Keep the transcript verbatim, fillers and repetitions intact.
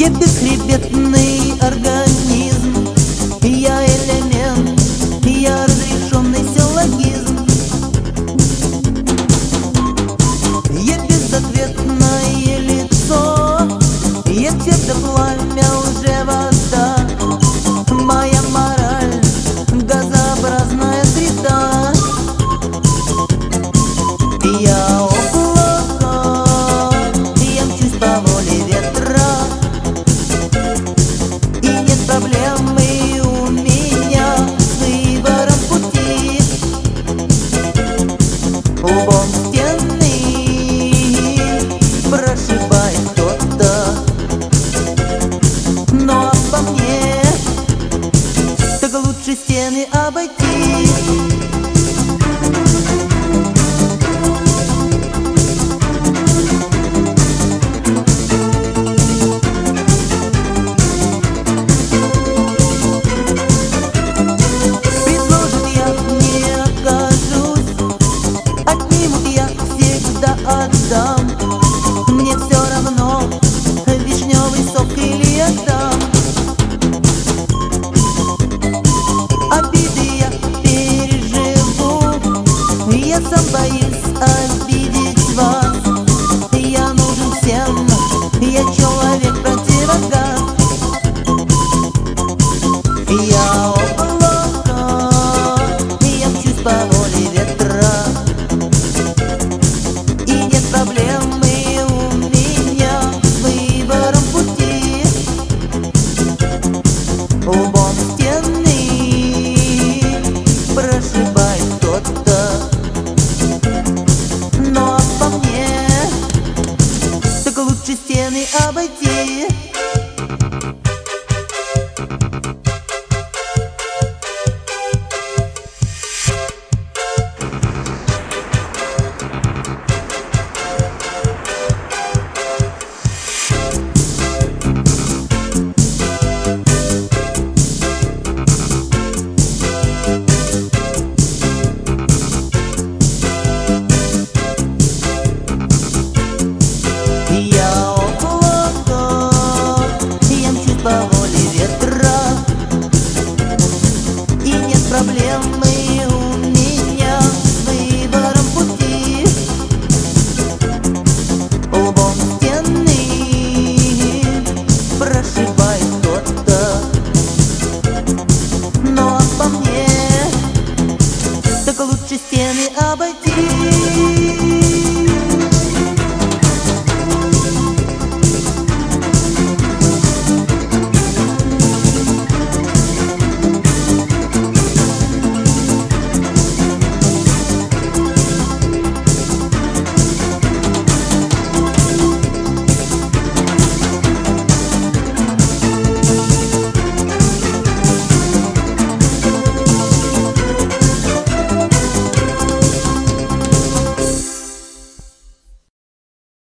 Я бесхребетный организм, я элемент, я разрешенный силлогизм. Я безответное лицо, я цвет да пламя, уже вода. Моя мораль — газообразная среда. Я облако, я мчусь по воле ветра, и нет проблемы у меня с выбором пути. Лбом стены прошибает кто-то, но обо мне так лучше стены обойти. Отдам, мне все равно, вишневый сок или отдам. Обиды я переживу, я сам боюсь обидеть вас. Я нужен всем, я человек противогаз. Я облако, я мчусь по воле ветра, проблемы у меня с выбором пути. Лбом стены прошибает кто-то, но обо мне так лучше стены обойти.